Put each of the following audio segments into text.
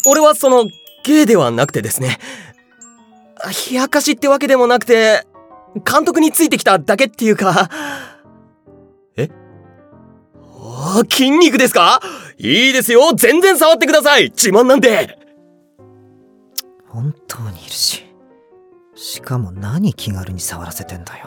俺はゲイではなくてですね、冷やかしってわけでもなくて、監督についてきただけっていうか。筋肉ですか？いいですよ、全然触ってください、自慢なんで。 本当にいるし、しかも何気軽に触らせてんだよ。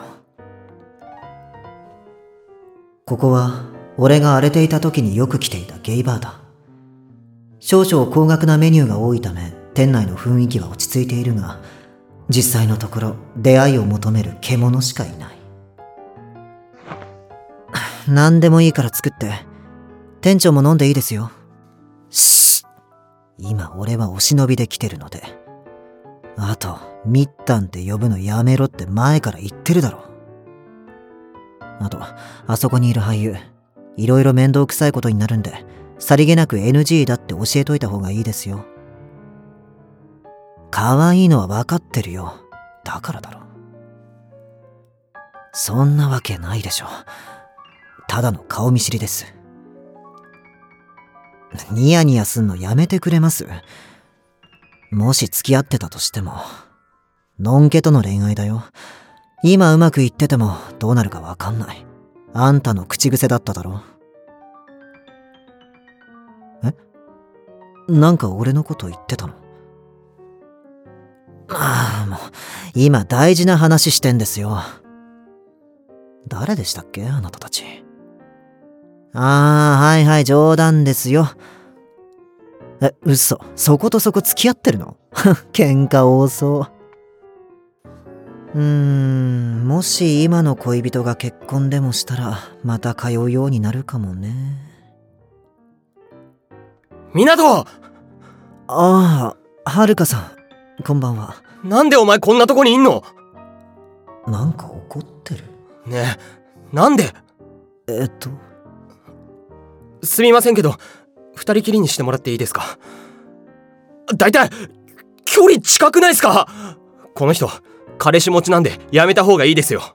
ここは俺が荒れていた時によく来ていたゲイバーだ。少々高額なメニューが多いため店内の雰囲気は落ち着いているが、実際のところ出会いを求める獣しかいない。何でもいいから作って。店長も飲んでいいですよ。今俺はお忍びで来てるので。あとミッタンって呼ぶのやめろって前から言ってるだろ。あとあそこにいる俳優、いろいろ面倒くさいことになるんで、さりげなく NG だって教えといた方がいいですよ。可愛いのは分かってるよ。だからだろ。そんなわけないでしょ。ただの顔見知りです。ニヤニヤすんのやめてくれます？もし付き合ってたとしても、のんけとの恋愛だよ。今うまくいっててもどうなるかわかんない。あんたの口癖だっただろ。なんか俺のこと言ってたの？もう今大事な話してんですよ。誰でしたっけ、あなたたち。はいはい、冗談ですよ。嘘、そことそこ付き合ってるの？喧嘩多そう。もし今の恋人が結婚でもしたらまた通うようになるかもね。 港！ はるかさん、こんばんは。 なんでお前こんなとこにいんの？ なんか怒ってる？ ねえ、なんで？すみませんけど、二人きりにしてもらっていいですか？だいたい距離近くないっすか？この人彼氏持ちなんでやめた方がいいですよ。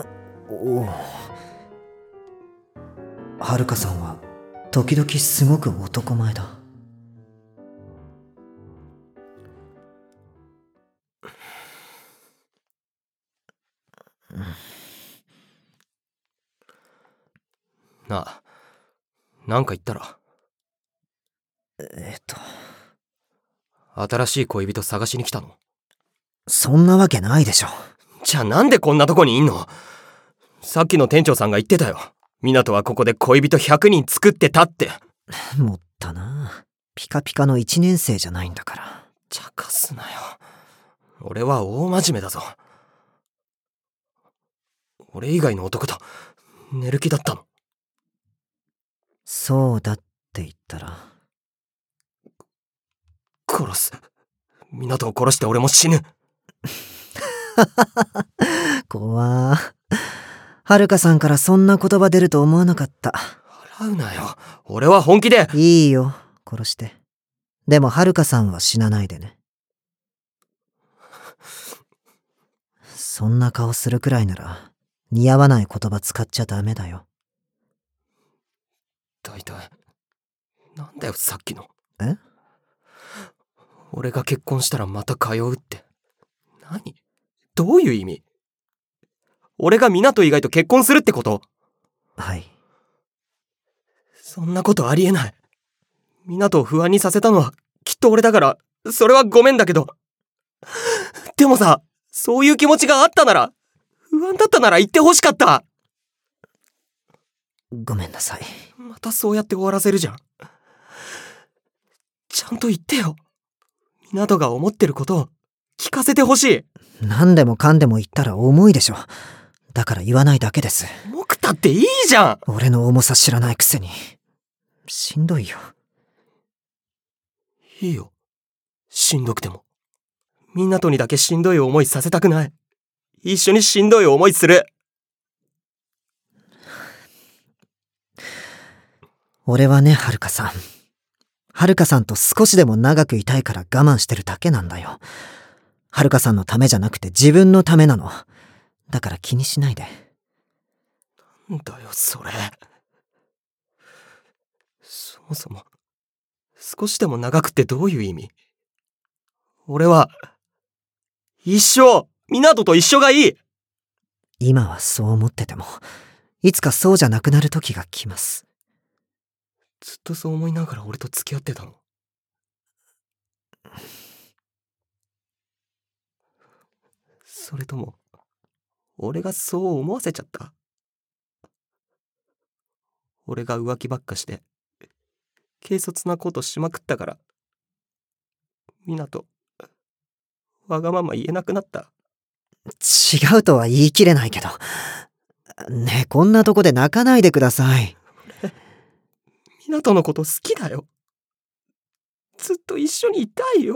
はるかさんは時々すごく男前だ。 なあ、なんか言ったら。新しい恋人探しに来たの？ そんなわけないでしょ。 じゃあなんでこんなとこにいんの？さっきの店長さんが言ってたよ。港はここで恋人100人作ってたって。 もったな。ピカピカの1年生じゃないんだから。 茶化すなよ。俺は大真面目だぞ。俺以外の男と寝る気だったの？ そうだって言ったら殺す。港を殺して俺も死ぬ。 怖ー。はるかさんからそんな言葉出ると思わなかった。 笑うなよ。俺は本気で。 いいよ、殺して。でもはるかさんは死なないでね。そんな顔するくらいなら似合わない言葉使っちゃダメだよ。 大体なんだよさっきの。 え？ 俺が結婚したらまた通うって。何？どういう意味？俺が港以外と結婚するってこと？ はい。 そんなことありえない。港を不安にさせたのはきっと俺だから、それはごめんだけど。でもさ、そういう気持ちがあったなら、不安だったなら言ってほしかった。 ごめんなさい。 またそうやって終わらせるじゃん。ちゃんと言ってよ。港が思ってることを聞かせてほしい。 何でもかんでも言ったら重いでしょ。だから言わないだけです。 重くたっていいじゃん。 俺の重さ知らないくせに。しんどいよ。 いいよ。しんどくても。港にだけしんどい思いさせたくない。一緒にしんどい思いする。 俺はね、はるかさん。はるかさんと少しでも長くいたいから我慢してるだけなんだよ。はるかさんのためじゃなくて自分のためなの。だから気にしないで。 なんだよそれ。そもそも少しでも長くってどういう意味？俺は、一生、湊と一緒がいい。 今はそう思ってても、いつかそうじゃなくなる時が来ます。 ずっとそう思いながら俺と付き合ってたの？それとも、俺がそう思わせちゃった？俺が浮気ばっかして、軽率なことしまくったから、湊、わがまま言えなくなった？ 違うとは言い切れないけど。ねえ、こんなとこで泣かないでください。 湊のこと好きだよ。ずっと一緒にいたいよ。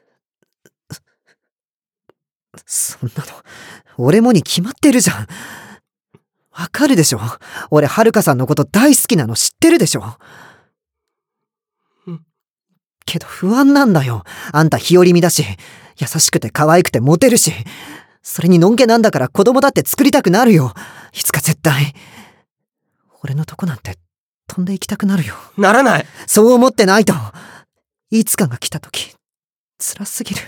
そんなの、俺もに決まってるじゃん。わかるでしょ？俺、はるかさんのこと大好きなの知ってるでしょ？ うん。 けど不安なんだよ。あんた日和見だし、優しくて可愛くてモテるし、それにのんけなんだから子供だって作りたくなるよ。いつか絶対。俺のとこなんて飛んで行きたくなるよ。 ならない。 そう思ってないと。いつかが来た時、辛すぎる。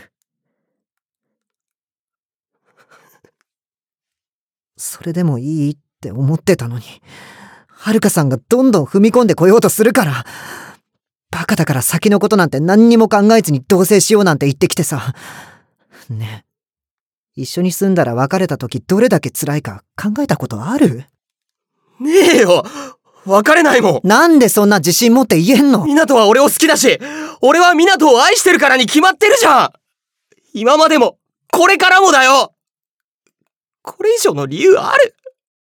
それでもいいって思ってたのに、はるかさんがどんどん踏み込んでこようとするから、バカだから先のことなんて何にも考えずに同棲しようなんて言ってきてさ。ねえ、一緒に住んだら別れた時どれだけ辛いか考えたことある？ ねえよ。別れないもん。 なんでそんな自信持って言えんの？ 湊は俺を好きだし、俺は湊を愛してるからに決まってるじゃん。今までも、これからもだよ。これ以上の理由ある？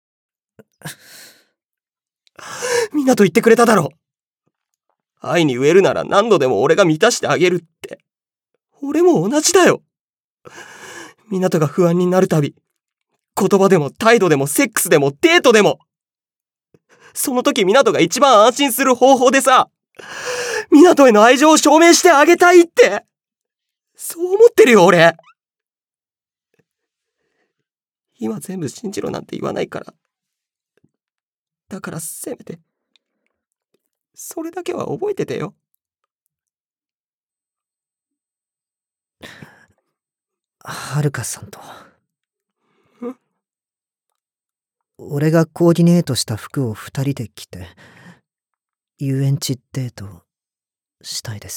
湊言ってくれただろ。愛に飢えるなら何度でも俺が満たしてあげるって。俺も同じだよ。湊が不安になるたび、言葉でも態度でもセックスでもデートでも、その時湊が一番安心する方法でさ、湊への愛情を証明してあげたいって。そう思ってるよ俺。今全部信じろなんて言わないから。だからせめて、それだけは覚えててよ。 はるかさんと。俺がコーディネートした服を二人で着て、遊園地デートしたいです。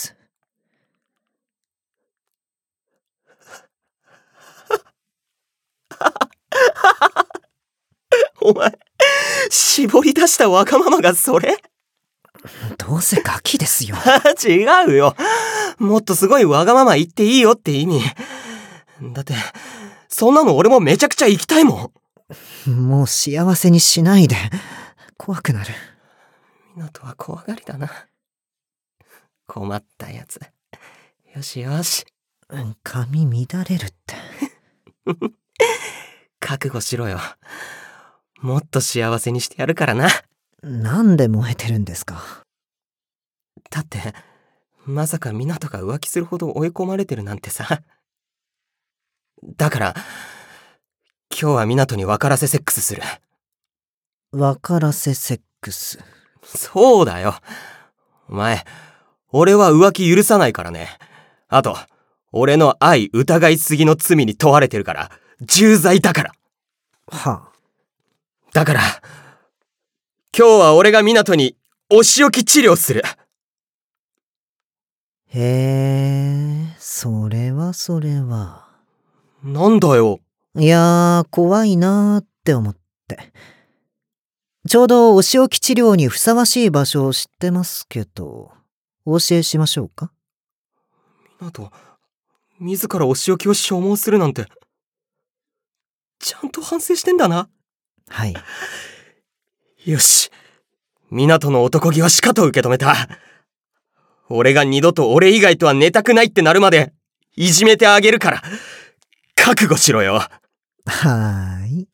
お前、絞り出したわがままがそれ？ どうせガキですよ。 違うよ。もっとすごいわがまま言っていいよって意味。だって、そんなの俺もめちゃくちゃ行きたいもん。もう幸せにしないで。怖くなる。 湊は怖がりだな。困ったやつ。よしよし。 髪乱れるって。 覚悟しろよ。もっと幸せにしてやるからな。 なんで燃えてるんですか？ だって、まさか湊が浮気するほど追い込まれてるなんてさ。だから、今日は湊に分からせセックスする。 分からせセックス。 そうだよ。お前、俺は浮気許さないからね。あと、俺の愛疑いすぎの罪に問われてるから、重罪だから。 はあ。 だから、今日は俺が湊にお仕置き治療する。 へえ、それはそれは。 なんだよ。 いやー、怖いなーって思って。ちょうどお仕置き治療にふさわしい場所を知ってますけど、お教えしましょうか？ 湊、自らお仕置きを所望するなんて、ちゃんと反省してんだな。 はい。 よし。湊の男気はしかと受け止めた。俺が二度と俺以外とは寝たくないってなるまで、いじめてあげるから、覚悟しろよ。 はーい。